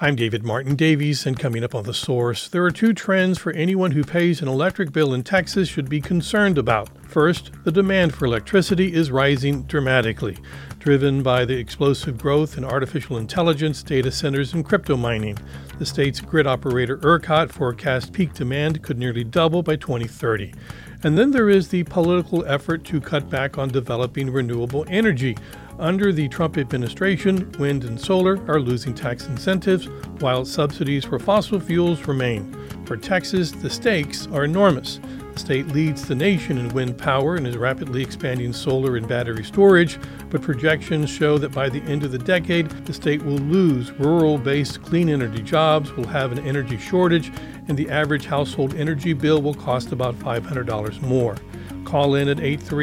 I'm David Martin Davies, and coming up on The Source, there are two trends for anyone who pays an electric bill in Texas should be concerned about. First, the demand for electricity is rising dramatically, driven by the explosive growth in artificial intelligence, data centers, and crypto mining. The state's grid operator ERCOT forecasts peak demand could nearly double by 2030. And then there is the political effort to cut back on developing renewable energy. Under the Trump administration, wind and solar are losing tax incentives, while subsidies for fossil fuels remain. For Texas, the stakes are enormous. The state leads the nation in wind power and is rapidly expanding solar and battery storage, but projections show that by the end of the decade, the state will lose rural-based clean energy jobs, will have an energy shortage, and the average household energy bill will cost about $500 more. Call in at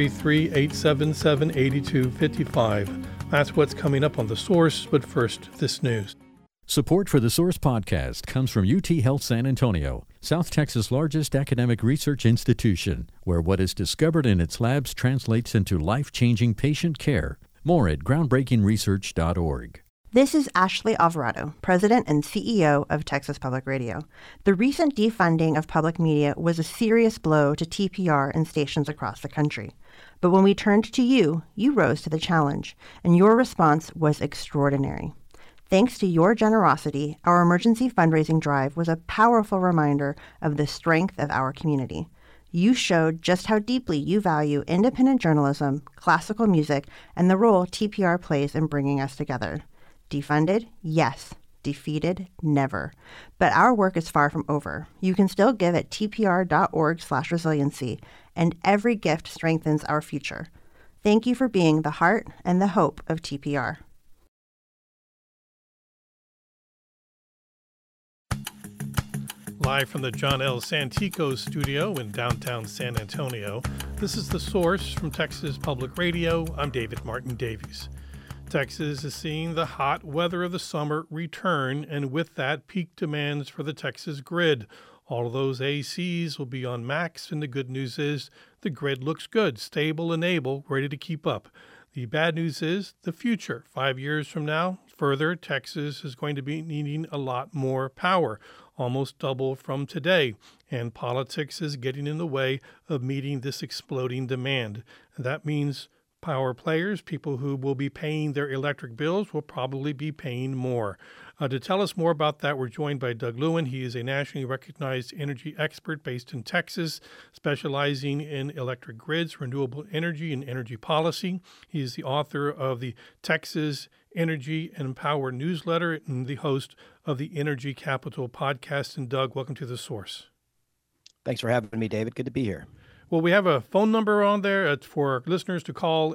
833-877-8255. That's what's coming up on The Source, but first, this news. Support for The Source podcast comes from UT Health San Antonio, South Texas' largest academic research institution, where what is discovered in its labs translates into life-changing patient care. More at groundbreakingresearch.org. This is Ashley Alvarado, President and CEO of Texas Public Radio. The recent defunding of public media was a serious blow to TPR and stations across the country. But when we turned to you, you rose to the challenge, and your response was extraordinary. Thanks to your generosity, our emergency fundraising drive was a powerful reminder of the strength of our community. You showed just how deeply you value independent journalism, classical music, and the role TPR plays in bringing us together. Defunded? Yes. Defeated? Never. But our work is far from over. You can still give at tpr.org/resiliency, and every gift strengthens our future. Thank you for being the heart and the hope of TPR. Live from the John L. Santico studio in downtown San Antonio, this is The Source from Texas Public Radio. I'm David Martin Davies. Texas is seeing the hot weather of the summer return, and with that, peak demands for the Texas grid. All of those ACs will be on max, and the good news is the grid looks good, stable and able, ready to keep up. The bad news is the future. 5 years from now, further, Texas is going to be needing a lot more power, almost double from today, and politics is getting in the way of meeting this exploding demand. And that means power players, people who will be paying their electric bills, will probably be paying more. To tell us more about that, we're joined by Doug Lewin. He is a nationally recognized energy expert based in Texas, specializing in electric grids, renewable energy, and energy policy. He is the author of the Texas Energy and Power newsletter and the host of the Energy Capital podcast. And Doug, welcome to The Source. Thanks for having me, David. Good to be here. Well, we have a phone number on there. It's for listeners to call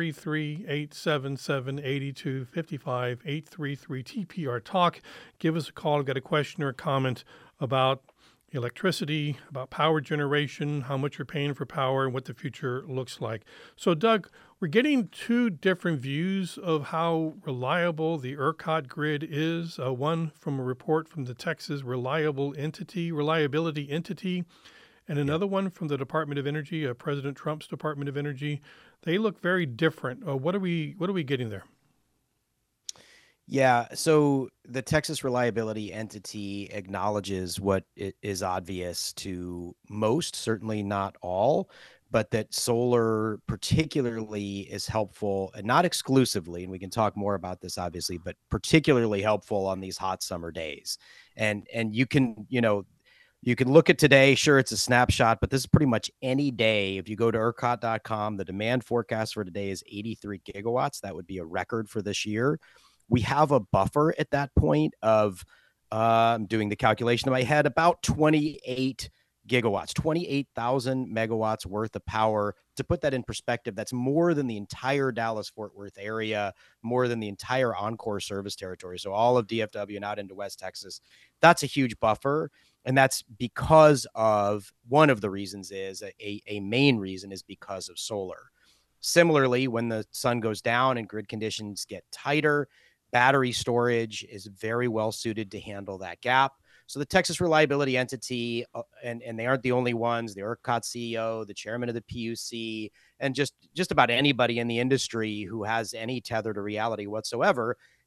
833-877-8255, 833-TPR-TALK. Give us a call. I've got a question or a comment about electricity, about power generation, how much you're paying for power, and what the future looks like. So, Doug, we're getting two different views of how reliable the ERCOT grid is. One from a report from the Texas Reliability Entity, and another one from the Department of Energy, President Trump's Department of Energy. They look very different. What are we getting there? Yeah, so the Texas Reliability Entity acknowledges what is obvious to most, certainly not all, but that solar particularly is helpful, and not exclusively, and we can talk more about this obviously, but particularly helpful on these hot summer days. And you can, you can look at today, sure, it's a snapshot, but this is pretty much any day. If you go to ERCOT.com, the demand forecast for today is 83 gigawatts. That would be a record for this year. We have a buffer at that point of, I'm doing the calculation in my head, about 28 gigawatts, 28,000 megawatts worth of power. To put that in perspective, that's more than the entire Dallas-Fort Worth area, more than the entire Encore service territory. So all of DFW and out into West Texas, that's a huge buffer. And that's because of, one of the reasons is, a main reason is because of solar. Similarly, when the sun goes down and grid conditions get tighter, battery storage is very well suited to handle that gap. So the Texas Reliability Entity, and they aren't the only ones, the ERCOT CEO, the chairman of the PUC, and just about anybody in the industry who has any tether to reality whatsoever,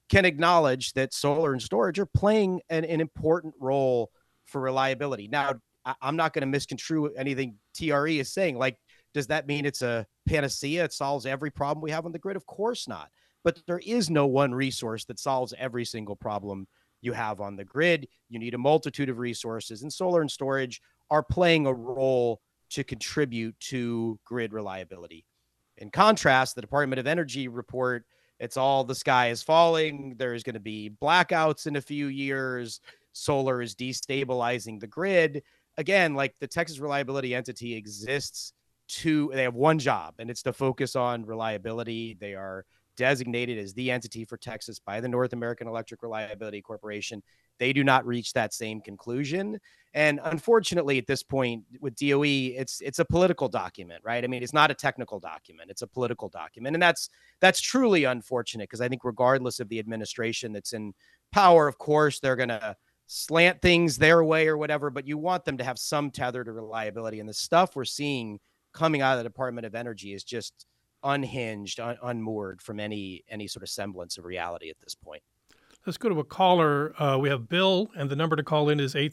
can acknowledge that solar and storage are playing an important role for reliability. Now, I'm not going to misconstrue anything TRE is saying. Like, does that mean it's a panacea? It solves every problem we have on the grid? Of course not. But there is no one resource that solves every single problem you have on the grid. You need a multitude of resources, and solar and storage are playing a role to contribute to grid reliability. In contrast, the Department of Energy report, it's all the sky is falling. There's going to be blackouts in a few years. Solar is destabilizing the grid. Again, like, the Texas Reliability Entity exists they have one job, and it's to focus on reliability. They are designated as the entity for Texas by the North American Electric Reliability Corporation. They do not reach that same conclusion. And unfortunately, at this point with DOE, it's a political document, right? I mean, it's not a technical document. It's a political document. And that's truly unfortunate, because I think regardless of the administration that's in power, of course, they're going to slant things their way or whatever, but you want them to have some tether to reliability. And the stuff we're seeing coming out of the Department of Energy is just unhinged, unmoored from any sort of semblance of reality at this point. Let's go to a caller. We have Bill, and the number to call in is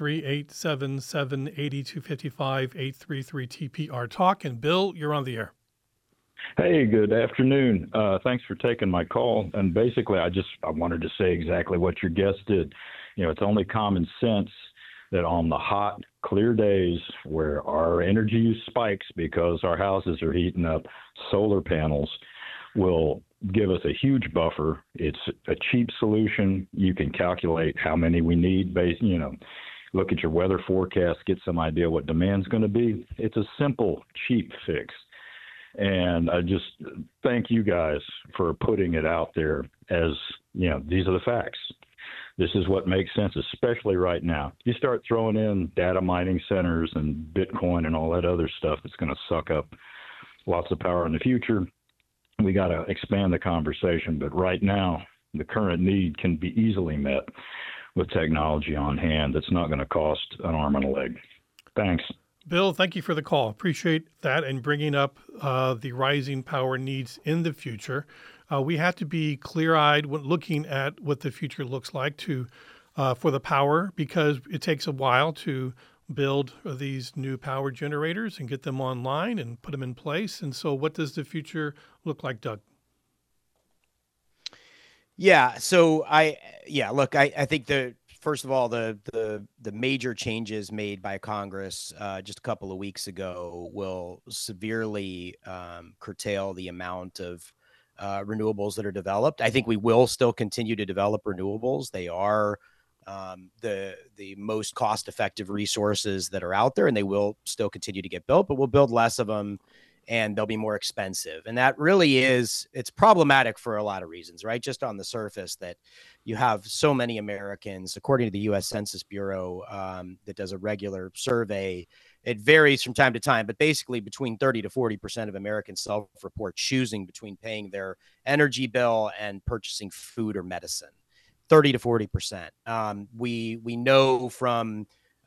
833-877-8255, 833-TPR-TALK. And Bill, you're on the air. Hey, good afternoon. Thanks for taking my call. And basically, I wanted to say exactly what your guest did. It's only common sense that on the hot, clear days where our energy use spikes because our houses are heating up, solar panels will give us a huge buffer. It's a cheap solution. You can calculate how many we need look at your weather forecast, get some idea what demand's going to be. It's a simple, cheap fix. And I just thank you guys for putting it out there as, these are the facts. This is what makes sense, especially right now. You start throwing in data mining centers and Bitcoin and all that other stuff that's going to suck up lots of power in the future. We got to expand the conversation. But right now, the current need can be easily met with technology on hand that's not going to cost an arm and a leg. Thanks. Bill, thank you for the call. Appreciate that and bringing up the rising power needs in the future. We have to be clear-eyed when looking at what the future looks like for the power, because it takes a while to build these new power generators and get them online and put them in place. And so what does the future look like, Doug? Yeah. So I think first of all, the major changes made by Congress just a couple of weeks ago will severely curtail the amount of renewables that are developed. I think we will still continue to develop renewables. They are the most cost-effective resources that are out there, and they will still continue to get built, but we'll build less of them and they'll be more expensive. And that really it's problematic for a lot of reasons, right? Just on the surface, that you have so many Americans, according to the U.S. Census Bureau, that does a regular survey. It varies from time to time, but basically between 30 to 40% of Americans self-report choosing between paying their energy bill and purchasing food or medicine. 30 to 40%. We know from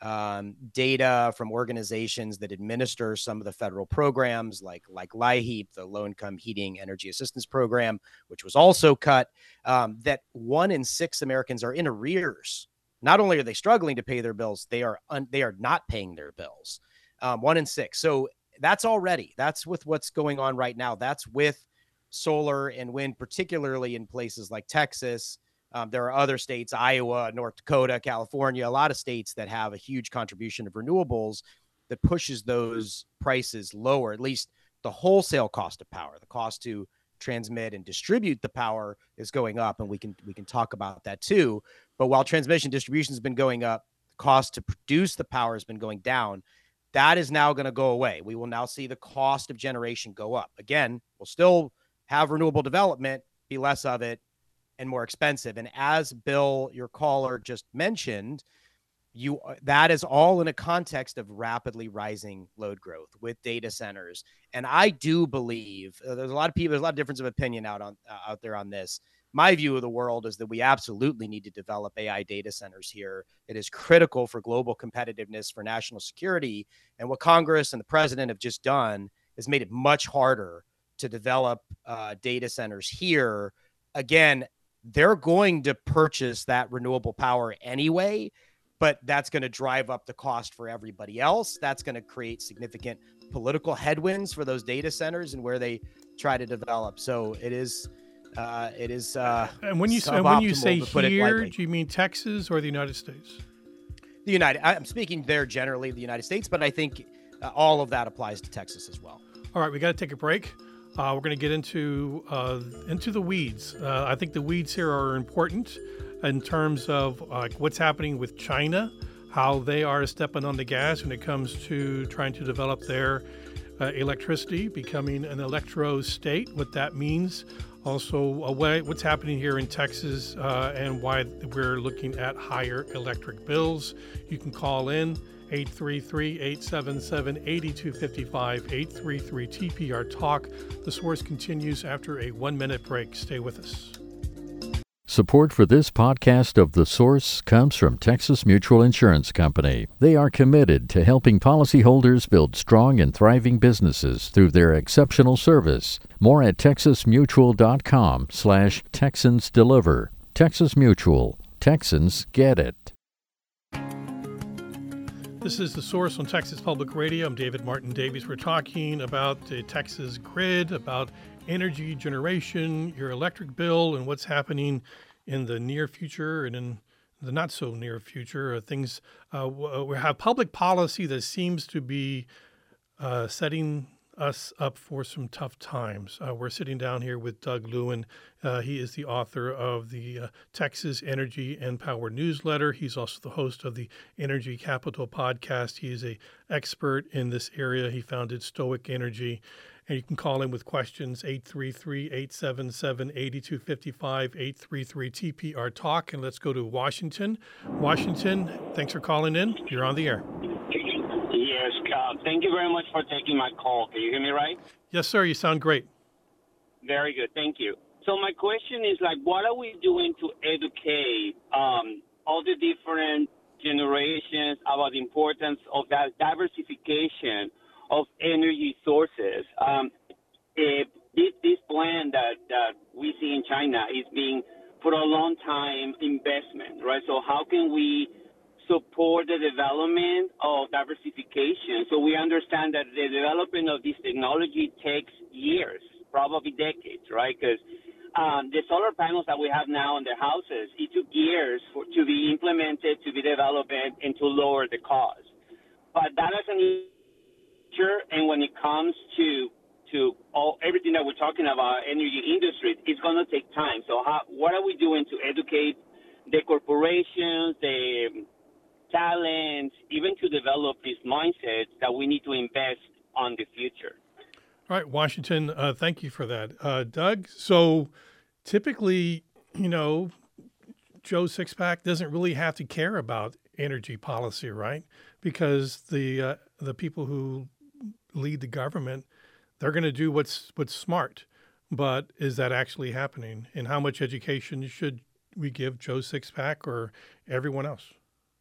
data from organizations that administer some of the federal programs like LIHEAP, the Low Income Heating Energy Assistance Program, which was also cut, that 1 in 6 Americans are in arrears. Not only are they struggling to pay their bills, they are not paying their bills. 1 in 6. So that's with what's going on right now. That's with solar and wind, particularly in places like Texas. There are other states, Iowa, North Dakota, California, a lot of states that have a huge contribution of renewables that pushes those prices lower. At least the wholesale cost of power, the cost to transmit and distribute the power, is going up, and we can talk about that too. But while transmission distribution has been going up, the cost to produce the power has been going down. That is now going to go away. We will now see the cost of generation go up. Again, we'll still have renewable development, be less of it, and more expensive. And as Bill, your caller, just mentioned, that is all in a context of rapidly rising load growth with data centers. And I do believe there's a lot of difference of opinion out there on this. My view of the world is that we absolutely need to develop AI data centers here. It is critical for global competitiveness, for national security. And what Congress and the president have just done is made it much harder to develop data centers here. Again, they're going to purchase that renewable power anyway, but that's going to drive up the cost for everybody else. That's going to create significant political headwinds for those data centers and where they try to develop. So it is. And when you say here, do you mean Texas or the United States? I'm speaking there generally the United States, but I think all of that applies to Texas as well. All right, we got to take a break. We're going to get into the weeds. I think the weeds here are important in terms of what's happening with China, how they are stepping on the gas when it comes to trying to develop their electricity, becoming an electro state, what that means. Also, what's happening here in Texas and why we're looking at higher electric bills. You can call in 833-877-8255, 833-TPR-TALK. The Source continues after a 1-minute break. Stay with us. Support for this podcast of The Source comes from Texas Mutual Insurance Company. They are committed to helping policyholders build strong and thriving businesses through their exceptional service. More at texasmutual.com/TexansDeliver. Texas Mutual. Texans get it. This is The Source on Texas Public Radio. I'm David Martin Davies. We're talking about the Texas grid, about energy generation, your electric bill, and what's happening in the near future and in the not so near future. Things we have public policy that seems to be setting us up for some tough times. We're sitting down here with Doug Lewin. He is the author of the Texas Energy and Power newsletter. He's also the host of the Energy Capital podcast. He is an expert in this area. He founded Stoic Energy. And you can call in with questions, 833-877-8255, 833-TPR-TALK. And let's go to Washington. Washington, thanks for calling in. You're on the air. Yes, thank you very much for taking my call. Can you hear me right? Yes, sir. You sound great. Very good. Thank you. So my question is, what are we doing to educate all the different generations about the importance of that diversification of energy sources? This plan that we see in China is being for a long time investment, right? So how can we support the development of diversification so we understand that the development of this technology takes years, probably decades, right? Because the solar panels that we have now in the houses, it took years to be implemented, to be developed, and to lower the cost. But that is an issue, and when it comes to everything that we're talking about, energy industry, it's going to take time. So what are we doing to educate the corporations, the talents, even to develop these mindsets that we need to invest on the future? All right, Washington, thank you for that. Doug, so typically, Joe Sixpack doesn't really have to care about energy policy, right? Because the people who lead the government, they're going to do what's smart. But is that actually happening? And how much education should we give Joe Sixpack or everyone else?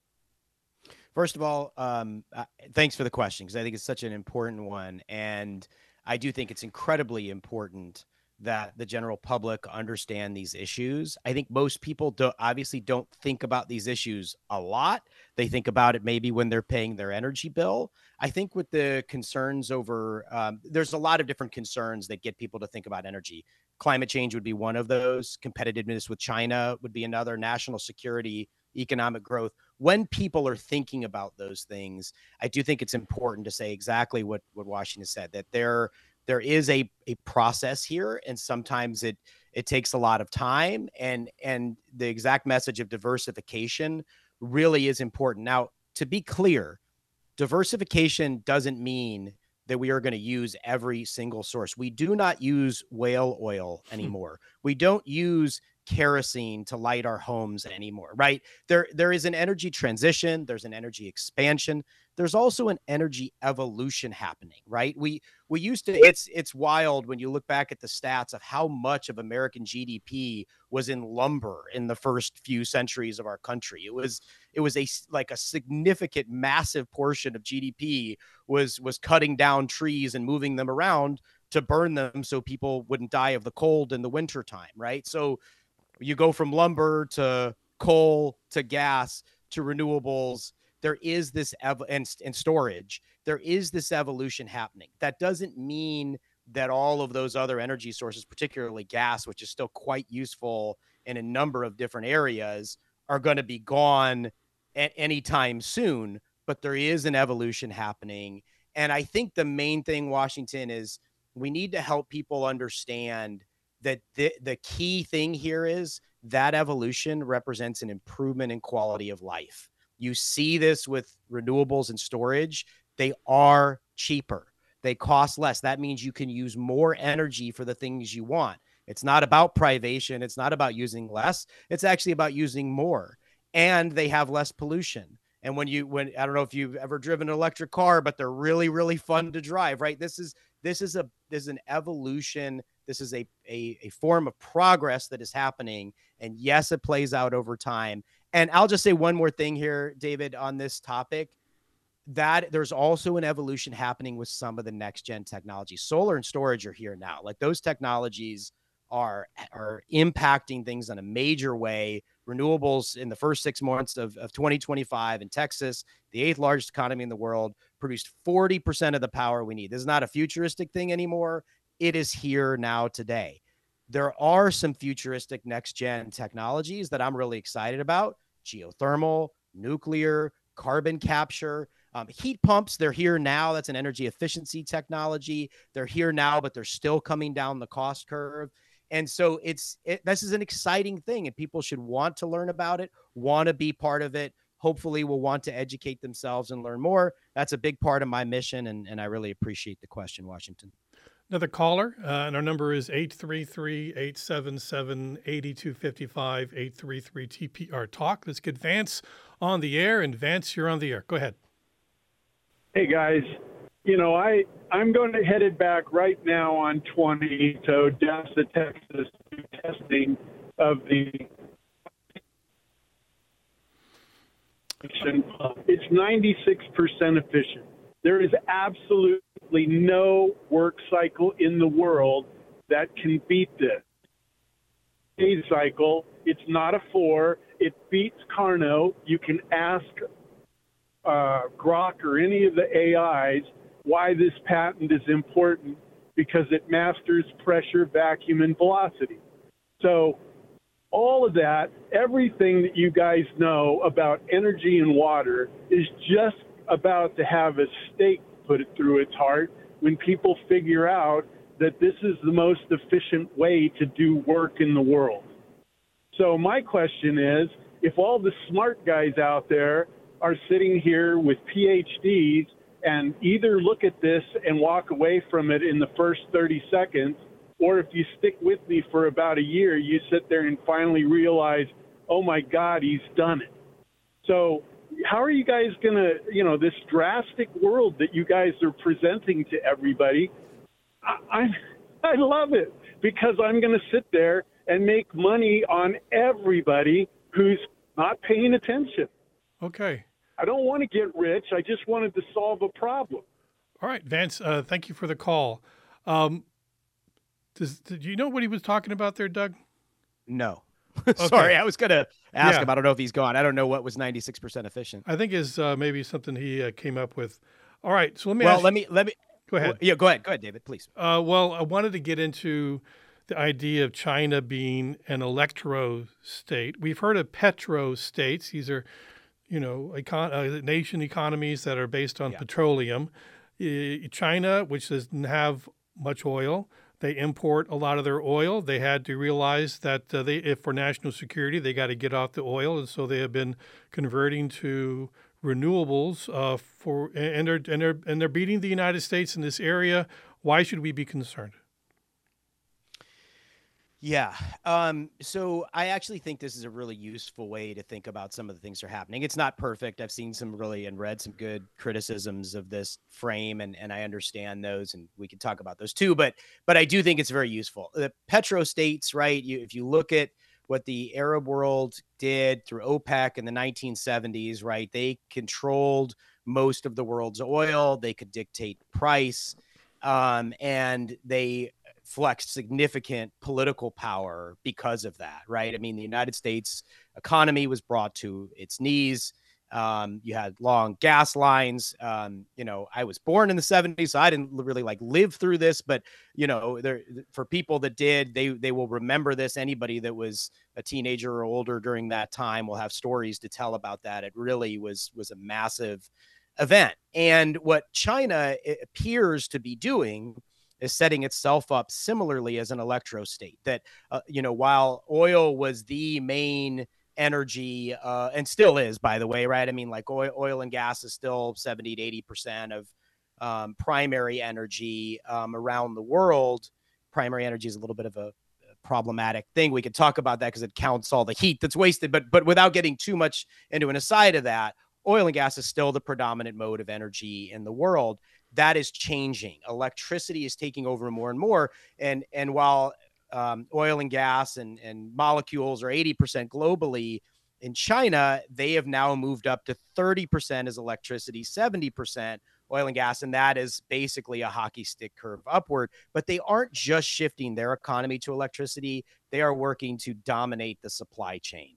First of all, thanks for the question, because I think it's such an important one. And I do think it's incredibly important that the general public understand these issues. I think most people obviously don't think about these issues a lot. They think about it maybe when they're paying their energy bill. I think with the concerns over, there's a lot of different concerns that get people to think about energy. Climate change would be one of those. Competitiveness with China would be another. National security, economic growth. When people are thinking about those things, I do think it's important to say exactly what Washington said, that there is a process here, and sometimes it takes a lot of time, and the exact message of diversification really is important. Now, to be clear, diversification doesn't mean that we are going to use every single source. We do not use whale oil anymore. We don't use kerosene to light our homes anymore, right? There is an energy transition. There's an energy expansion. There's also an energy evolution happening, right? We used to, it's wild when you look back at the stats of how much of American GDP was in lumber in the first few centuries of our country. It was a significant, massive portion of GDP was cutting down trees and moving them around to burn them so people wouldn't die of the cold in the wintertime, right? So You go from lumber to coal to gas to renewables. There is this and storage. There is this evolution happening. That doesn't mean that all of those other energy sources, particularly gas, which is still quite useful in a number of different areas, are going to be gone at any time soon. But there is an evolution happening. And I think the main thing, Washington, is we need to help people understand that the key thing here is that evolution represents an improvement in quality of life. You see this with renewables and storage. They are cheaper. They cost less. That means you can use more energy for the things you want. It's not about privation. It's not about using less. It's actually about using more. And they have less pollution. And when I don't know if you've ever driven an electric car, but they're really, really fun to drive, right? This is an evolution. This is a form of progress that is happening. And yes, it plays out over time. And I'll just say one more thing here, David, on this topic, that there's also an evolution happening with some of the next gen technology. Solar and storage are here now. Like those technologies are impacting things in a major way. Renewables in the first 6 months of 2025 in Texas, the 8th largest economy in the world, produced 40% of the power we need. This is not a futuristic thing anymore. It is here now today. There are some futuristic next-gen technologies that I'm really excited about. Geothermal, nuclear, carbon capture, heat pumps. They're here now. That's an energy efficiency technology. They're here now, but they're still coming down the cost curve. And so this is an exciting thing, and people should want to learn about it, want to be part of it. Hopefully will want to educate themselves and learn more. That's a big part of my mission, and I really appreciate the question, Washington. Another caller, and our number is 833-877-8255, 833-TPR-TALK. Let's get Vance on the air, and Vance, you're on the air. Go ahead. Hey, guys. I'm going to head it back right now on 20 to Odessa, Texas, testing of the it's 96% efficient. There is absolutely no work cycle in the world that can beat this. A cycle, it's not a 4. It beats Carnot. You can ask Grok or any of the AIs why this patent is important, because it masters pressure, vacuum, and velocity. So all of that, everything that you guys know about energy and water is just about to have a stake put it through its heart when people figure out that this is the most efficient way to do work in the world. So my question is, if all the smart guys out there are sitting here with PhDs and either look at this and walk away from it in the first 30 seconds, or if you stick with me for about a year, you sit there and finally realize, oh my God, he's done it. So how are you guys going to, this drastic world that you guys are presenting to everybody, I love it, because I'm going to sit there and make money on everybody who's not paying attention. Okay. I don't want to get rich. I just wanted to solve a problem. All right, Vance, thank you for the call. Did you know what he was talking about there, Doug? No. Okay. Sorry, I was going to ask him. I don't know if he's gone. I don't know what was 96% efficient. I think is maybe something he came up with. All right, so let me go ahead. Yeah, go ahead, David, please. Well, I wanted to get into the idea of China being an electro state. We've heard of petro states. These are, nation economies that are based on petroleum. China, which doesn't have much oil, they import a lot of their oil. They had to realize that if for national security, they got to get off the oil, and so they have been converting to renewables and they're beating the United States in this area. Why should we be concerned? Yeah. So I actually think this is a really useful way to think about some of the things that are happening. It's not perfect. I've seen some and read some good criticisms of this frame, and I understand those, and we can talk about those too. But I do think it's very useful. The petrostates, right? If you look at what the Arab world did through OPEC in the 1970s, right? They controlled most of the world's oil. They could dictate price, and they flexed significant political power because of that, right? I mean, the United States economy was brought to its knees. You had long gas lines. I was born in the 70s, so I didn't really live through this, but for people that did, they will remember this. Anybody that was a teenager or older during that time will have stories to tell about that. It really was a massive event. And what China appears to be doing is setting itself up similarly as an electro state that, while oil was the main energy, and still is, by the way, right? I mean, oil and gas is still 70 to 80% of primary energy around the world. Primary energy is a little bit of a problematic thing. We could talk about that because it counts all the heat that's wasted, but without getting too much into an aside of that, oil and gas is still the predominant mode of energy in the world. That is changing. Electricity is taking over more and more. And while oil and gas and molecules are 80% globally, in China, they have now moved up to 30% as electricity, 70% oil and gas. And that is basically a hockey stick curve upward. But they aren't just shifting their economy to electricity. They are working to dominate the supply chain.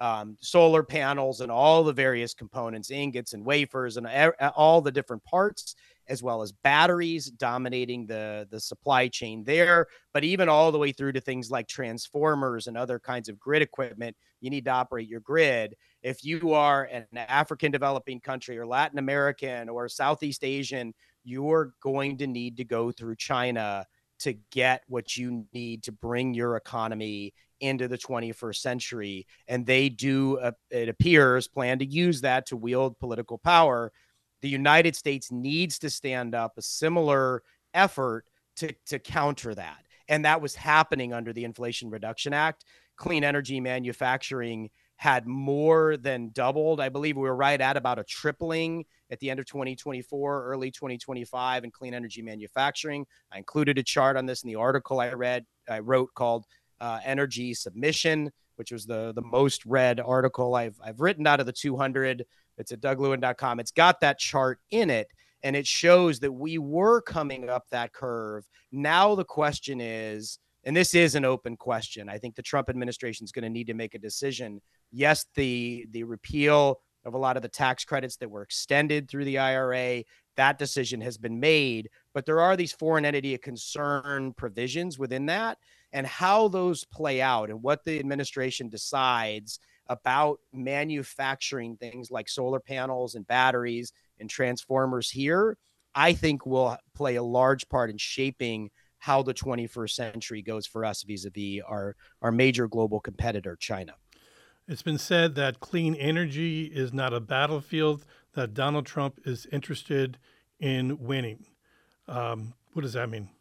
Solar panels and all the various components, ingots and wafers and all the different parts, as well as batteries dominating the supply chain there. But even all the way through to things like transformers and other kinds of grid equipment, you need to operate your grid. If you are an African developing country or Latin American or Southeast Asian, you're going to need to go through China to get what you need to bring your economy into the 21st century. And they do, it appears, plan to use that to wield political power. The United States needs to stand up a similar effort to counter that. And that was happening under the Inflation Reduction Act. Clean energy manufacturing had more than doubled. I believe we were right at about a tripling at the end of 2024, early 2025 in clean energy manufacturing. I included a chart on this in the article I wrote called Energy Submission, which was the most read article I've written out of the 200. It's at douglewin.com. It's got that chart in it, and it shows that we were coming up that curve. Now the question is, and this is an open question, I think the Trump administration is going to need to make a decision. Yes, the repeal of a lot of the tax credits that were extended through the IRA, that decision has been made, but there are these foreign entity of concern provisions within that, and how those play out and what the administration decides about manufacturing things like solar panels and batteries and transformers here, I think will play a large part in shaping how the 21st century goes for us vis-a-vis our major global competitor, China. It's been said that clean energy is not a battlefield that Donald Trump is interested in winning. What does that mean?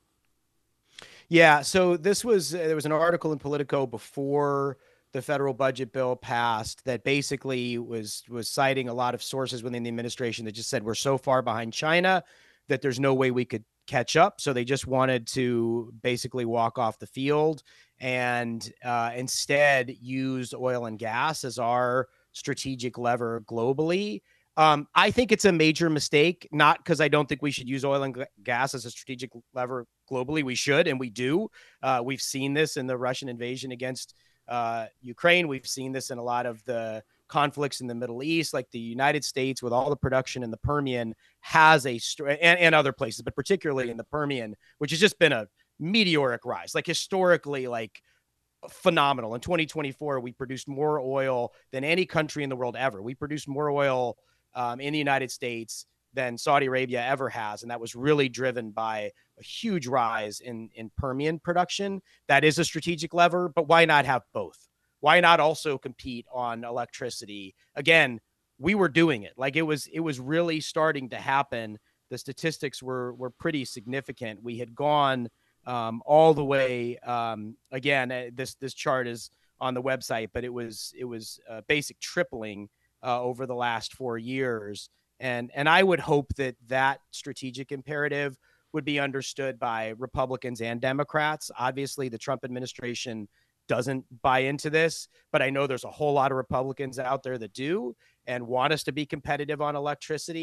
Yeah, so there was an article in Politico before the federal budget bill passed that basically was citing a lot of sources within the administration that just said we're so far behind China that there's no way we could catch up. So they just wanted to basically walk off the field and instead use oil and gas as our strategic lever globally. I think it's a major mistake, not because I don't think we should use oil and gas as a strategic lever globally. We should, and we do. We've seen this in the Russian invasion against Ukraine. We've seen this in a lot of the conflicts in the Middle East, like the United States with all the production in the Permian has and other places, but particularly in the Permian, which has just been a meteoric rise, like historically, like phenomenal. In 2024, we produced more oil than any country in the world ever. We produced more oil in the United States than Saudi Arabia ever has. And that was really driven by a huge rise in Permian production. That is a strategic lever, but why not have both? Why not also compete on electricity? Again, we were doing it. Like it was really starting to happen. The statistics were pretty significant. We had gone all the way. Again, this chart is on the website, but it was a basic tripling over the last 4 years. And I would hope that strategic imperative would be understood by Republicans and Democrats. Obviously, the Trump administration doesn't buy into this, but I know there's a whole lot of Republicans out there that do and want us to be competitive on electricity.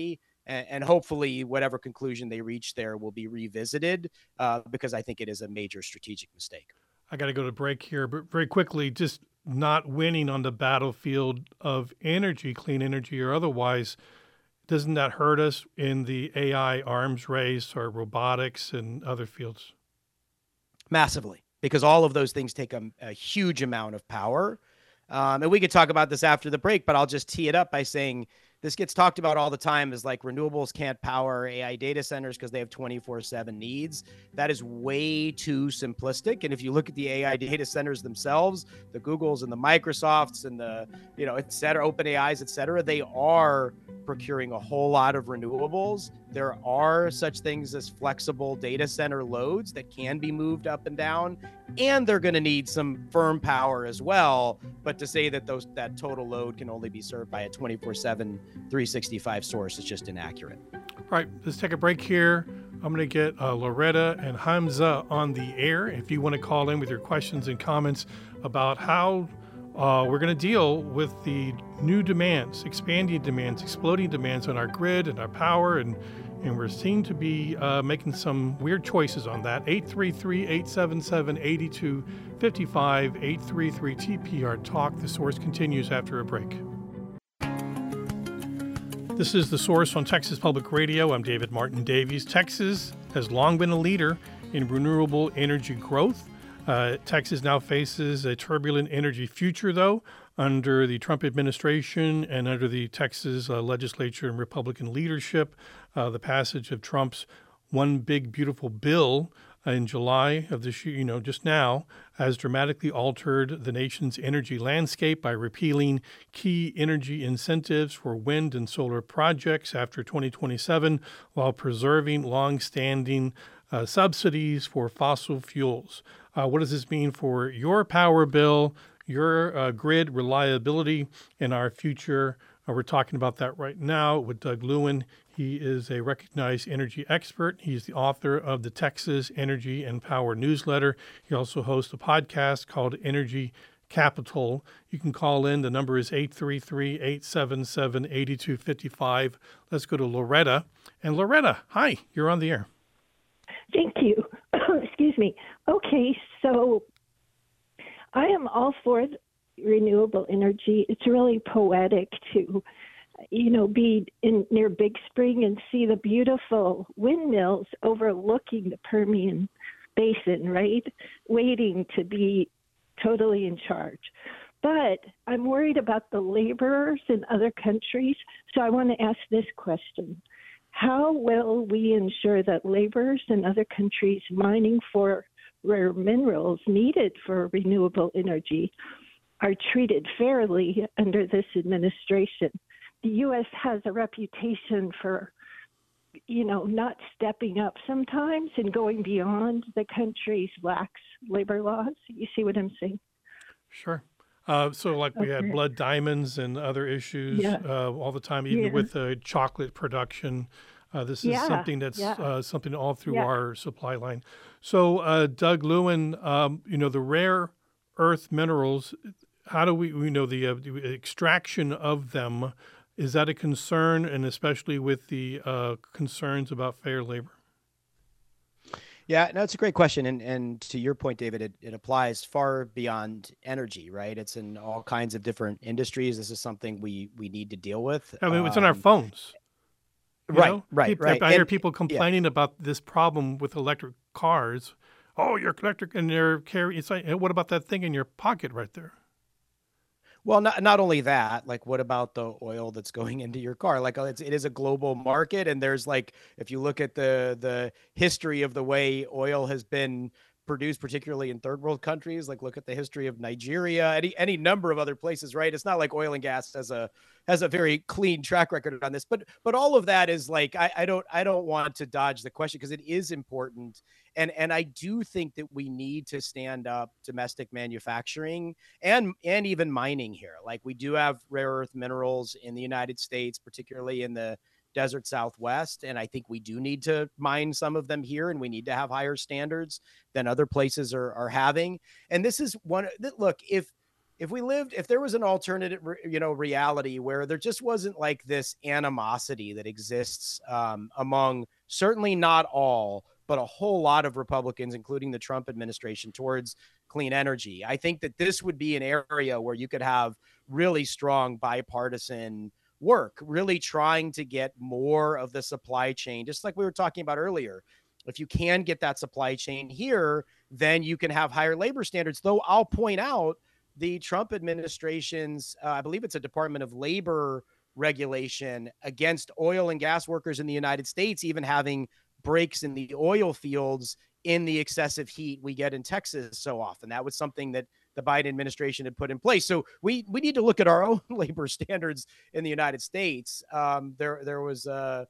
and hopefully whatever conclusion they reach there will be revisited, because I think it is a major strategic mistake. I got to go to break here, but very quickly, just not winning on the battlefield of energy, clean energy or otherwise, doesn't that hurt us in the AI arms race or robotics and other fields? Massively, because all of those things take a huge amount of power. And we could talk about this after the break, but I'll just tee it up by saying this gets talked about all the time as like renewables can't power AI data centers because they have 24/7 needs. That is way too simplistic. And if you look at the AI data centers themselves, the Googles and the Microsofts and the, et cetera, OpenAIs, et cetera, they are procuring a whole lot of renewables. There are such things as flexible data center loads that can be moved up and down, and they're going to need some firm power as well. But to say that that total load can only be served by a 24/7, 365 source is just inaccurate. All right, let's take a break here. I'm going to get Loretta and Hamza on the air. If you want to call in with your questions and comments about how we're going to deal with the new demands, expanding demands, exploding demands on our grid and our power, and we're seen to be making some weird choices on that. 833-877-8255, 833-TPR-TALK. The Source continues after a break. This is The Source on Texas Public Radio. I'm David Martin Davies. Texas has long been a leader in renewable energy growth. Texas now faces a turbulent energy future, though, under the Trump administration and under the Texas legislature and Republican leadership. The passage of Trump's One Big Beautiful Bill in July of this year, just now, has dramatically altered the nation's energy landscape by repealing key energy incentives for wind and solar projects after 2027, while preserving long-standing subsidies for fossil fuels. What does this mean for your power bill, your grid reliability, and our future? We're talking about that right now with Doug Lewin. He is a recognized energy expert. He's the author of the Texas Energy and Power newsletter. He also hosts a podcast called Energy Capital. You can call in. The number is 833-877-8255. Let's go to Loretta. And Loretta, hi, you're on the air. Thank you. Excuse me. Okay, so I am all for renewable energy. It's really poetic to, be near Big Spring and see the beautiful windmills overlooking the Permian Basin, right? Waiting to be totally in charge. But I'm worried about the laborers in other countries, so I want to ask this question. How will we ensure that laborers in other countries mining for rare minerals needed for renewable energy are treated fairly under this administration? The U.S. has a reputation for, not stepping up sometimes and going beyond the country's lax labor laws. You see what I'm saying? Sure. We had blood diamonds and other issues all the time, even with chocolate production. This is something that's something all through our supply line. So, Doug Lewin, the rare earth minerals, how do we know the extraction of them? Is that a concern, and especially with the concerns about fair labor? Yeah, no, it's a great question. And to your point, David, it applies far beyond energy, right? It's in all kinds of different industries. This is something we need to deal with. I mean, it's in our phones. Right. I hear people complaining about this problem with electric cars. Oh, your electric, and they're carrying. It's like, what about that thing in your pocket right there? Well, not only that, like, what about the oil that's going into your car? Like, it is a global market, and there's if you look at the history of the way oil has been produced, particularly in third world countries, like look at the history of Nigeria, any number of other places, right? It's not like oil and gas has a very clean track record on this, but all of that is like, I don't want to dodge the question because it is important. And I do think that we need to stand up domestic manufacturing and even mining here. Like, we do have rare earth minerals in the United States, particularly in the desert Southwest. And I think we do need to mine some of them here, and we need to have higher standards than other places are having. And this is look, if if there was an alternative, reality where there just wasn't like this animosity that exists among certainly not all, but a whole lot of Republicans, including the Trump administration, towards clean energy. I think that this would be an area where you could have really strong bipartisan work, really trying to get more of the supply chain, just like we were talking about earlier. If you can get that supply chain here, then you can have higher labor standards. Though I'll point out the Trump administration's, I believe it's a Department of Labor regulation against oil and gas workers in the United States, even having breaks in the oil fields in the excessive heat we get in Texas so often. That was something that the Biden administration had put in place. So we need to look at our own labor standards in the United States. There was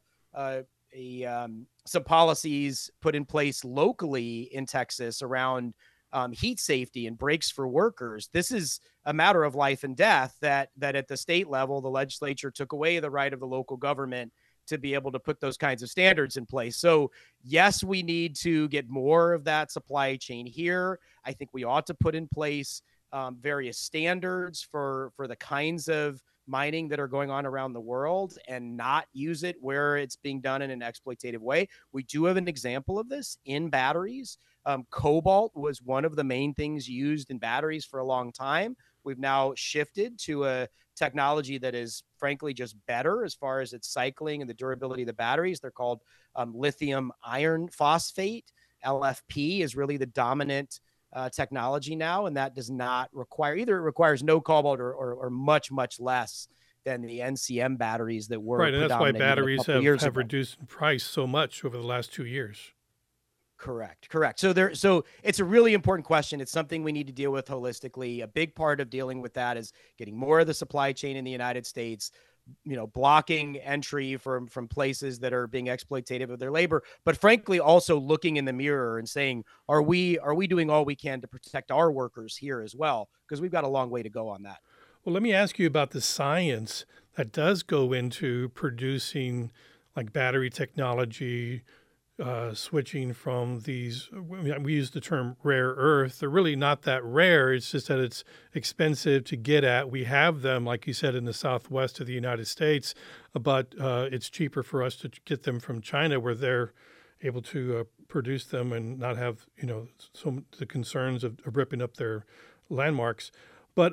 some policies put in place locally in Texas around heat safety and breaks for workers. This is a matter of life and death that at the state level, the legislature took away the right of the local government to be able to put those kinds of standards in place. So yes, we need to get more of that supply chain here. I think we ought to put in place various standards for the kinds of mining that are going on around the world and not use it where it's being done in an exploitative way. We do have an example of this in batteries. Cobalt was one of the main things used in batteries for a long time. We've now shifted to a technology that is frankly just better as far as its cycling and the durability of the batteries. They're called lithium iron phosphate. LFP is really the dominant technology now, and that does not require either. It requires no cobalt or much, much less than the NCM batteries that were right, and that's why batteries have reduced in price so much over the last 2 years. Correct. So it's a really important question. It's something we need to deal with holistically. A big part of dealing with that is getting more of the supply chain in the United States, blocking entry from places that are being exploitative of their labor, but frankly, also looking in the mirror and saying, are we doing all we can to protect our workers here as well? Because we've got a long way to go on that. Well, let me ask you about the science that does go into producing like battery technology, switching from these, we use the term rare earth. They're really not that rare. It's just that it's expensive to get at. We have them, like you said, in the southwest of the United States, but it's cheaper for us to get them from China, where they're able to produce them and not have, some the concerns of ripping up their landmarks. But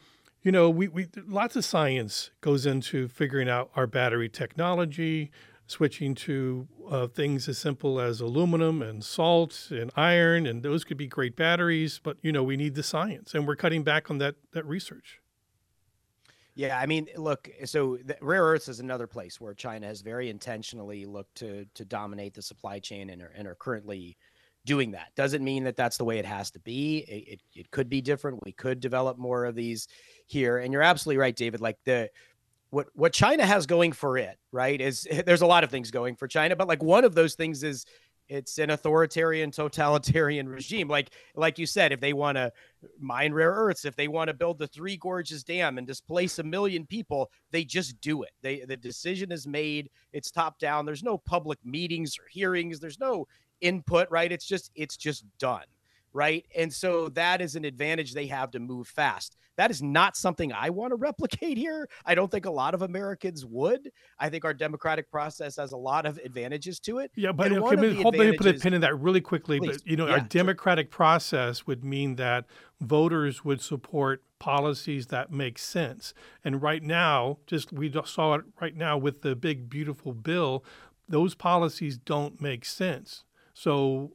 we lots of science goes into figuring out our battery technology, switching to things as simple as aluminum and salt and iron, and those could be great batteries, but, we need the science, and we're cutting back on that research. Yeah, I mean, look, so rare earths is another place where China has very intentionally looked to dominate the supply chain and are currently doing that. Doesn't mean that that's the way it has to be. It could be different. We could develop more of these here. And you're absolutely right, David. Like what China has going for it, right, is there's a lot of things going for China, but like one of those things is it's an authoritarian, totalitarian regime. Like you said, if they want to mine rare earths, if they want to build the Three Gorges Dam and displace 1 million people, they just do it. The decision is made. It's top down. There's no public meetings or hearings. There's no input, right? It's just done. Right. And so that is an advantage they have to move fast. That is not something I want to replicate here. I don't think a lot of Americans would. I think our democratic process has a lot of advantages to it. Yeah, but let me put a pin in that really quickly. Please. But, our democratic process would mean that voters would support policies that make sense. And right now, we saw it right now with the big, beautiful bill, those policies don't make sense. So,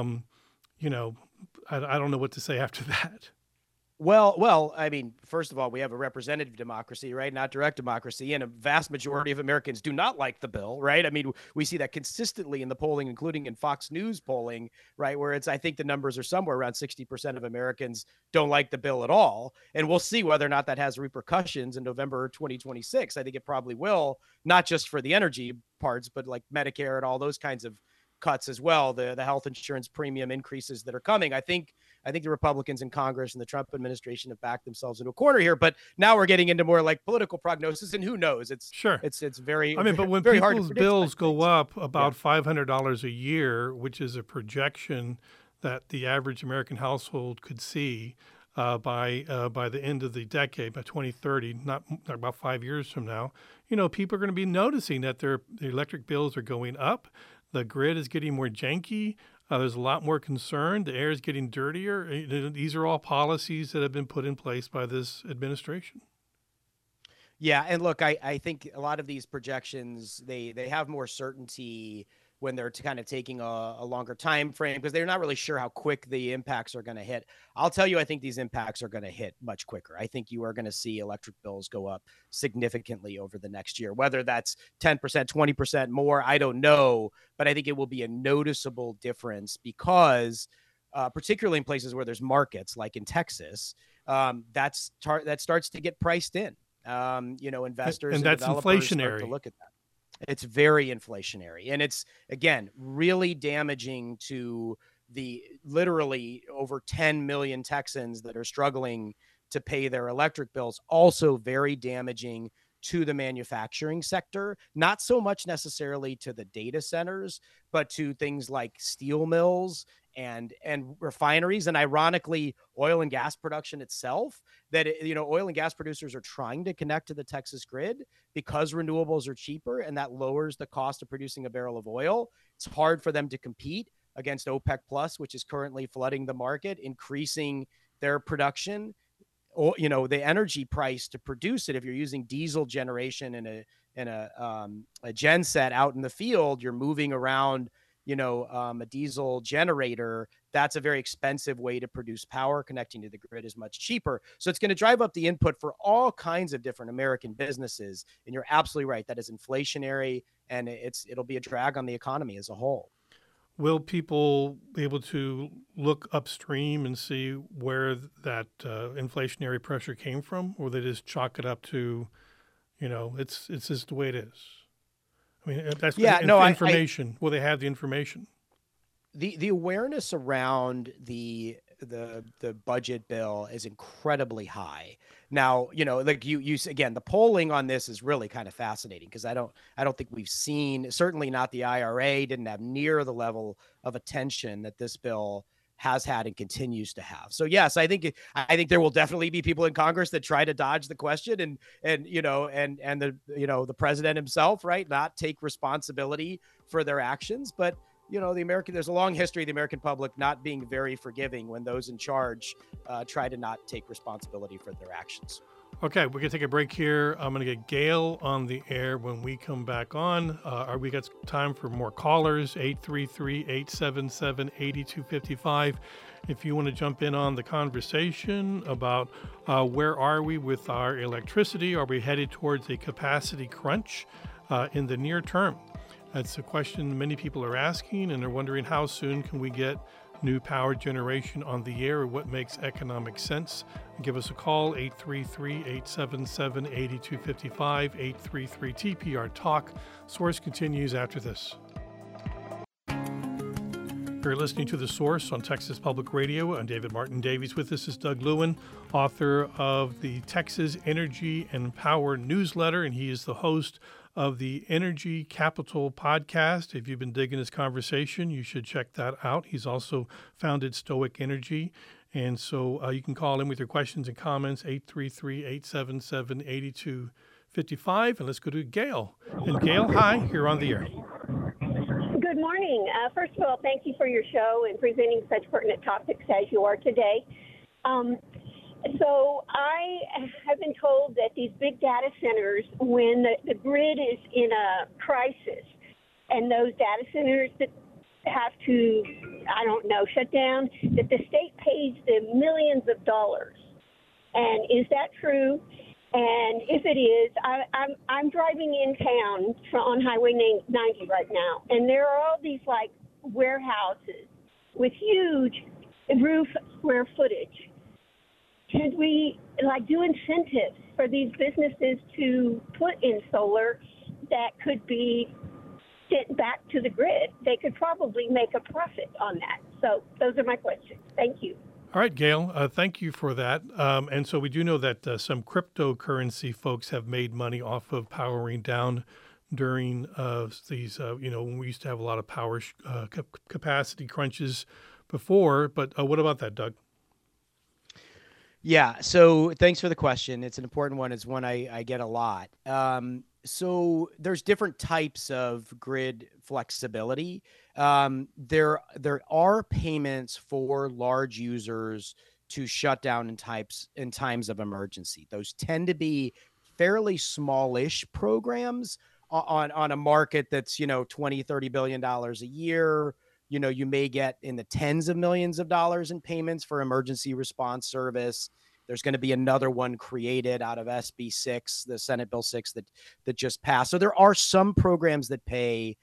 I don't know what to say after that. Well, I mean, first of all, we have a representative democracy, right? Not direct democracy. And a vast majority of Americans do not like the bill, right? I mean, we see that consistently in the polling, including in Fox News polling, right? Where I think the numbers are somewhere around 60% of Americans don't like the bill at all. And we'll see whether or not that has repercussions in November 2026. I think it probably will, not just for the energy parts, but like Medicare and all those kinds of cuts as well, the health insurance premium increases that are coming. I think the Republicans in Congress and the Trump administration have backed themselves into a corner here, but now we're getting into more like political prognosis, and who knows? It's very, but when people's bills go up about $500 a year, which is a projection that the average American household could see, by the end of the decade, by 2030, not about 5 years from now, people are going to be noticing that the electric bills are going up. The grid is getting more janky. There's a lot more concern. The air is getting dirtier. These are all policies that have been put in place by this administration. Yeah, and look, I think a lot of these projections, they have more certainty when they're kind of taking a longer time frame because they're not really sure how quick the impacts are going to hit. I'll tell you, I think these impacts are going to hit much quicker. I think you are going to see electric bills go up significantly over the next year, whether that's 10%, 20% more, I don't know, but I think it will be a noticeable difference because particularly in places where there's markets like in Texas, that starts to get priced in. Investors and that's inflationary. Start to look at that. It's very inflationary. And it's, again, really damaging to the literally over 10 million Texans that are struggling to pay their electric bills. Also very damaging to the manufacturing sector, not so much necessarily to the data centers, but to things like steel mills and refineries, and ironically, oil and gas production itself. That oil and gas producers are trying to connect to the Texas grid because renewables are cheaper, and that lowers the cost of producing a barrel of oil. It's hard for them to compete against OPEC Plus, which is currently flooding the market, increasing their production. The energy price to produce it. If you're using diesel generation in a gen set out in the field, you're moving around a diesel generator. That's a very expensive way to produce power. Connecting to the grid is much cheaper. So it's going to drive up the input for all kinds of different American businesses. And you're absolutely right. That is inflationary, and it'll be a drag on the economy as a whole. Will people be able to look upstream and see where that inflationary pressure came from, or they just chalk it up to, it's just the way it is? I mean, that's information. Will they have the information? The awareness around the budget bill is incredibly high. Now, like you again, the polling on this is really kind of fascinating because I don't think we've seen, certainly not the IRA didn't have near the level of attention that this bill has had and continues to have. So yes, I think there will definitely be people in Congress that try to dodge the question and the president himself, right, not take responsibility for their actions. But there's a long history of the American public not being very forgiving when those in charge try to not take responsibility for their actions. Okay, we're going to take a break here. I'm going to get Gail on the air when we come back on. We got time for more callers, 833-877-8255. If you want to jump in on the conversation about where are we with our electricity, are we headed towards a capacity crunch in the near term? That's a question many people are asking, and they're wondering how soon can we get new power generation on the air, or what makes economic sense. Give us a call, 833-877-8255, 833-TPR-TALK. Source continues after this. You're listening to The Source on Texas Public Radio. I'm David Martin Davies. With us is Doug Lewin, author of the Texas Energy and Power newsletter, and he is the host of the Energy Capital podcast. If you've been digging this conversation, you should check that out. He's also founded Stoic Energy. And so you can call in with your questions and comments, 833-877-8255. And let's go to Gail. And Gail, hi, you're on the air. Good morning. First of all, thank you for your show and presenting such pertinent topics as you are today. So I have been told that these big data centers, when the grid is in a crisis and those data centers that have to, shut down, that the state pays them millions of dollars. And is that true? And if it is, I'm driving in town on Highway 90 right now, and there are all these like warehouses with huge roof square footage. Should we do incentives for these businesses to put in solar that could be sent back to the grid? They could probably make a profit on that. So those are my questions. Thank you. All right, Gail, thank you for that. And so we do know that some cryptocurrency folks have made money off of powering down during these, when we used to have a lot of power capacity crunches before. But what about that, Doug? Yeah. So thanks for the question. It's an important one. It's one I get a lot. So there's different types of grid flexibility. There are payments for large users to shut down in times of emergency. Those tend to be fairly smallish programs on a market that's, 20, $30 billion a year. You may get in the tens of millions of dollars in payments for emergency response service. There's going to be another one created out of SB 6, the Senate Bill 6 that just passed. So there are some programs that pay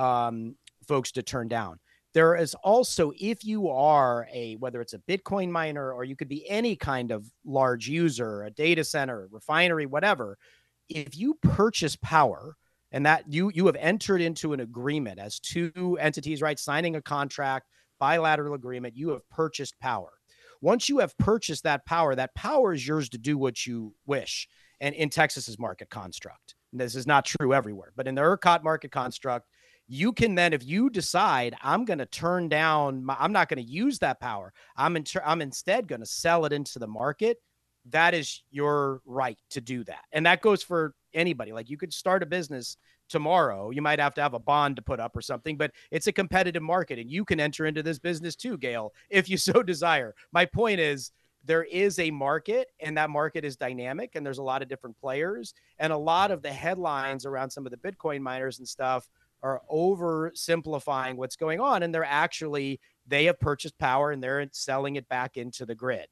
folks to turn down. There is also, if you are whether it's a Bitcoin miner or you could be any kind of large user, a data center, refinery, whatever, if you purchase power and that you have entered into an agreement as two entities, right? Signing a contract, bilateral agreement, you have purchased power. Once you have purchased that power is yours to do what you wish. And in Texas's market construct, and this is not true everywhere, but in the ERCOT market construct, you can then, if you decide I'm going to turn down, I'm not going to use that power, I'm instead going to sell it into the market. That is your right to do that. And that goes for anybody. Like, you could start a business tomorrow. You might have to have a bond to put up or something, but it's a competitive market and you can enter into this business too, Gail, if you so desire. My point is, there is a market and that market is dynamic and there's a lot of different players, and a lot of the headlines around some of the Bitcoin miners and stuff are oversimplifying what's going on. And they have purchased power and they're selling it back into the grid.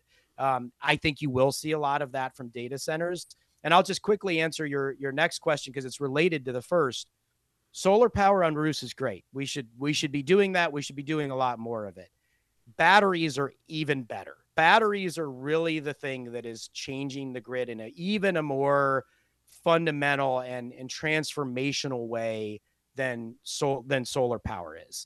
I think you will see a lot of that from data centers. And I'll just quickly answer your next question because it's related to the first. Solar power on roofs is great. We should be doing that. We should be doing a lot more of it. Batteries are even better. Batteries are really the thing that is changing the grid in even a more fundamental and transformational way than solar power is.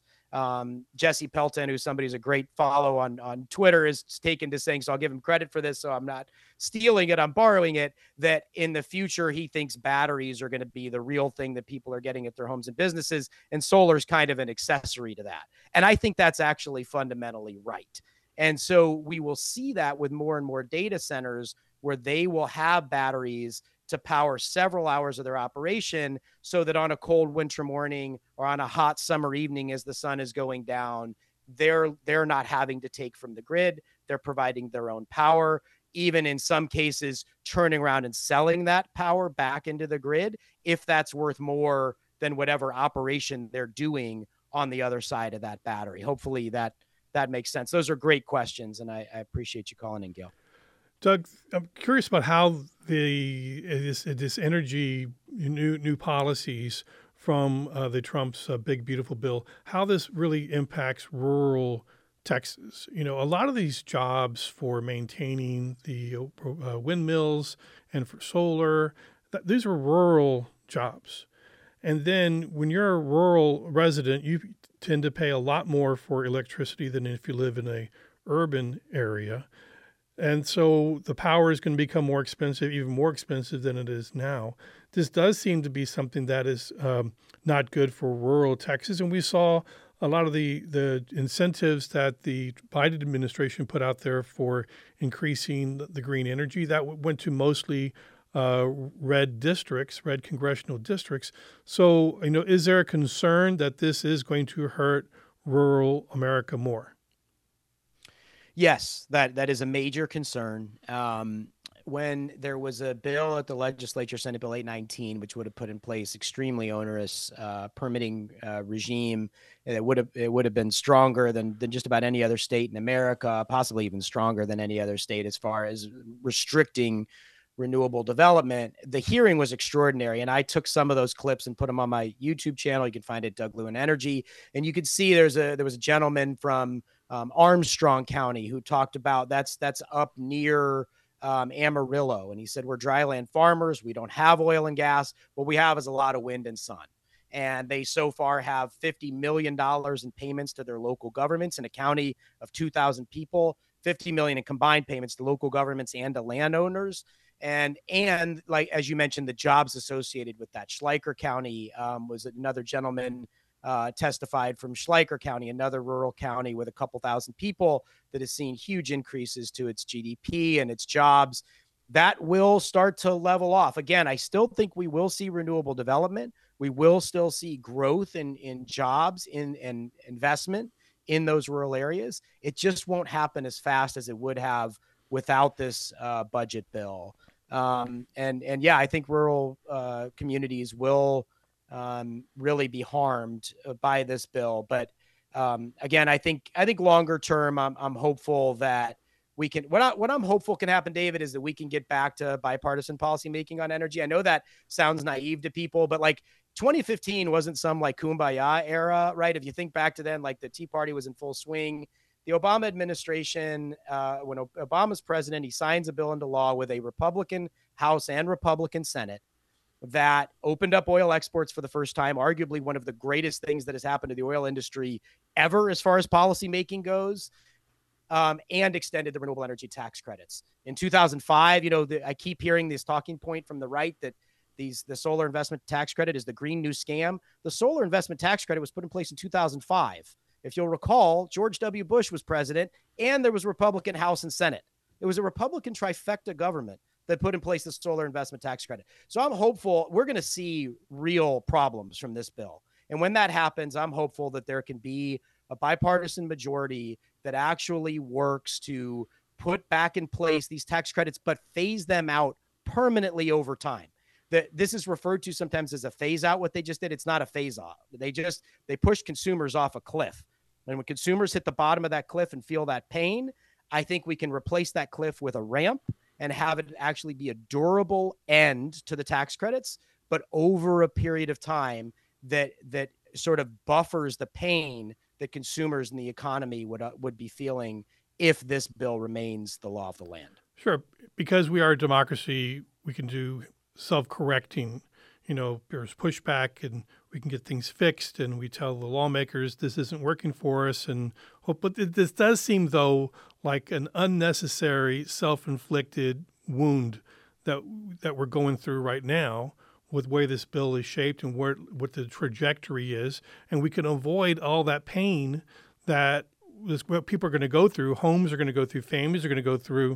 Jesse Pelton, who's somebody who's a great follow on Twitter, is taken to saying, so I'll give him credit for this, so I'm not stealing it, I'm borrowing it, that in the future he thinks batteries are going to be the real thing that people are getting at their homes and businesses, and solar is kind of an accessory to that. And I think that's actually fundamentally right. And so we will see that with more and more data centers where they will have batteries to power several hours of their operation, so that on a cold winter morning or on a hot summer evening as the sun is going down, they're not having to take from the grid. They're providing their own power, even in some cases turning around and selling that power back into the grid if that's worth more than whatever operation they're doing on the other side of that battery. Hopefully that makes sense. Those are great questions, and I appreciate you calling in, Gil. Doug, I'm curious about how this energy new policies from the Trump's Big Beautiful Bill, how this really impacts rural Texas. A lot of these jobs for maintaining the windmills and for solar, these are rural jobs. And then when you're a rural resident, you tend to pay a lot more for electricity than if you live in a urban area. And so the power is going to become more expensive, even more expensive than it is now. This does seem to be something that is not good for rural Texas. And we saw a lot of the incentives that the Biden administration put out there for increasing the green energy. That went to mostly red congressional districts. So, is there a concern that this is going to hurt rural America more? Yes, that is a major concern. When there was a bill at the legislature, Senate Bill 819, which would have put in place extremely onerous permitting regime, it would have been stronger than just about any other state in America, possibly even stronger than any other state as far as restricting renewable development. The hearing was extraordinary, and I took some of those clips and put them on my YouTube channel. You can find it, Doug Lewin Energy, and you could see there was a gentleman from Armstrong County who talked about that's up near Amarillo, and he said, we're dryland farmers, we don't have oil and gas, what we have is a lot of wind and sun. And they so far have $50 million in payments to their local governments in a county of 2,000 people, $50 million in combined payments to local governments and to landowners. And like, as you mentioned, the jobs associated with that. Schleicher County was another gentleman testified from Schleicher County, another rural county with a couple thousand people that has seen huge increases to its GDP and its jobs. That will start to level off. Again, I still think we will see renewable development. We will still see growth in jobs, in investment in those rural areas. It just won't happen as fast as it would have without this budget bill. And yeah, I think rural communities will really be harmed by this bill. But again, I think longer term, I'm hopeful that we can. What I'm hopeful can happen, David, is that we can get back to bipartisan policymaking on energy. I know that sounds naive to people, but like 2015 wasn't some like kumbaya era, right? If you think back to then, like the Tea Party was in full swing. The Obama administration, when Obama's president, he signs a bill into law with a Republican House and Republican Senate that opened up oil exports for the first time, arguably one of the greatest things that has happened to the oil industry ever as far as policymaking goes, and extended the renewable energy tax credits. In 2005, I keep hearing this talking point from the right that the solar investment tax credit is the green new scam. The solar investment tax credit was put in place in 2005. If you'll recall, George W. Bush was president, and there was a Republican House and Senate. It was a Republican trifecta government that put in place the solar investment tax credit. So I'm hopeful we're going to see real problems from this bill. And when that happens, I'm hopeful that there can be a bipartisan majority that actually works to put back in place these tax credits, but phase them out permanently over time. This is referred to sometimes as a phase out. What they just did, it's not a phase out. They pushed consumers off a cliff. And when consumers hit the bottom of that cliff and feel that pain, I think we can replace that cliff with a ramp and have it actually be a durable end to the tax credits, but over a period of time that sort of buffers the pain that consumers in the economy would be feeling if this bill remains the law of the land. Sure. Because we are a democracy, we can do self-correcting. There's pushback and we can get things fixed, and we tell the lawmakers this isn't working for us. But this does seem, though, like an unnecessary self-inflicted wound that we're going through right now with the way this bill is shaped and what the trajectory is. And we can avoid all that pain that what people are going to go through. Homes are going to go through, families are going to go through,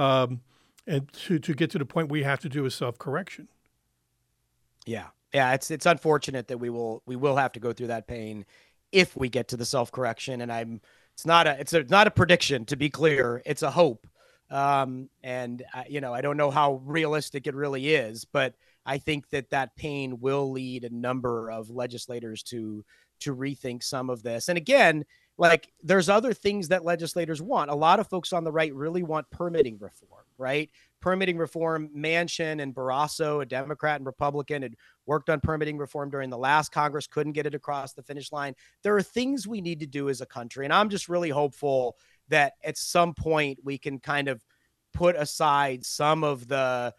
and to get to the point we have to do a self-correction. Yeah. It's unfortunate that we will have to go through that pain if we get to the self-correction. And it's not a prediction, to be clear. It's a hope. I don't know how realistic it really is, but I think that pain will lead a number of legislators to rethink some of this. And again, like there's other things that legislators want. A lot of folks on the right really want permitting reform, right? Permitting reform. Manchin and Barrasso, a Democrat and Republican, had worked on permitting reform during the last Congress, couldn't get it across the finish line. There are things we need to do as a country. And I'm just really hopeful that at some point we can kind of put aside some of the,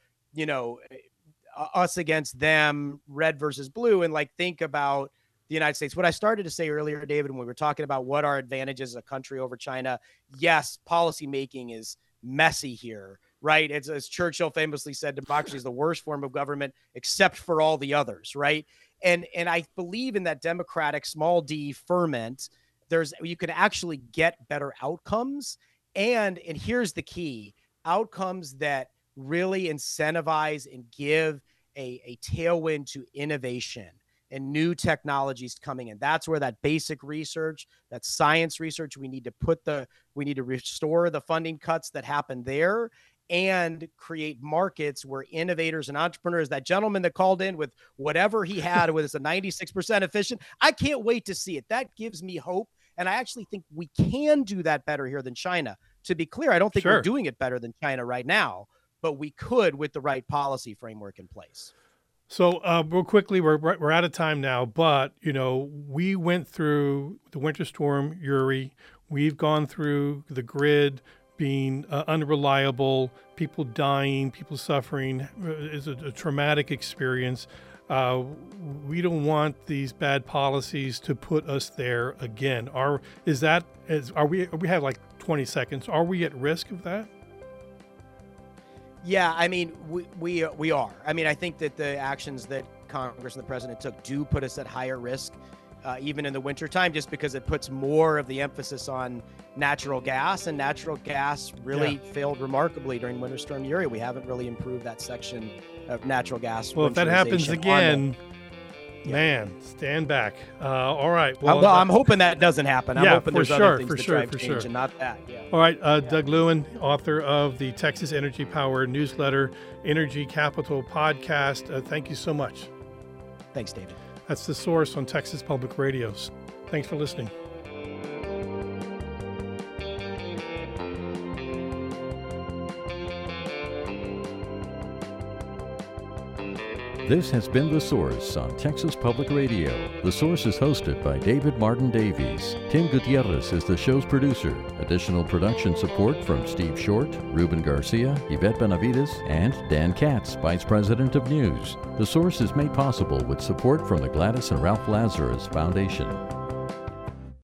us against them, red versus blue, and like think about the United States. What I started to say earlier, David, when we were talking about what our advantages as a country over China, yes, policy making is messy here, right? It's, as Churchill famously said, democracy is the worst form of government except for all the others, right? And I believe in that democratic small d ferment. You can actually get better outcomes. And here's the key, outcomes that really incentivize and give a tailwind to innovation and new technologies coming in. That's where that basic research, that science research, we need to restore the funding cuts that happened there and create markets where innovators and entrepreneurs, that gentleman that called in with whatever he had with a 96% efficient, I can't wait to see it. That gives me hope. And I actually think we can do that better here than China. To be clear, I don't think we're doing it better than China right now, but we could with the right policy framework in place. So real quickly, we're out of time now, but, we went through the winter storm, Uri. We've gone through the grid being unreliable, people dying, people suffering. It's a traumatic experience. We don't want these bad policies to put us there again. We have like 20 seconds. Are we at risk of that? Yeah, I mean, we are. I mean, I think that the actions that Congress and the president took do put us at higher risk. even in the wintertime, just because it puts more of the emphasis on natural gas, and natural gas really failed remarkably during Winter Storm Uri. We haven't really improved that section of natural gas. Well, if that happens again, man, stand back. All right. Well, I'm hoping that doesn't happen. I'm hoping there's other things that drive change and not that. Yeah. All right. Doug Lewin, author of the Texas Energy Power newsletter, Energy Capital podcast. Thank you so much. Thanks, David. That's The Source on Texas Public Radio. Thanks for listening. This has been The Source on Texas Public Radio. The Source is hosted by David Martin Davies. Tim Gutierrez is the show's producer. Additional production support from Steve Short, Ruben Garcia, Yvette Benavides, and Dan Katz, Vice President of News. The Source is made possible with support from the Gladys and Ralph Lazarus Foundation.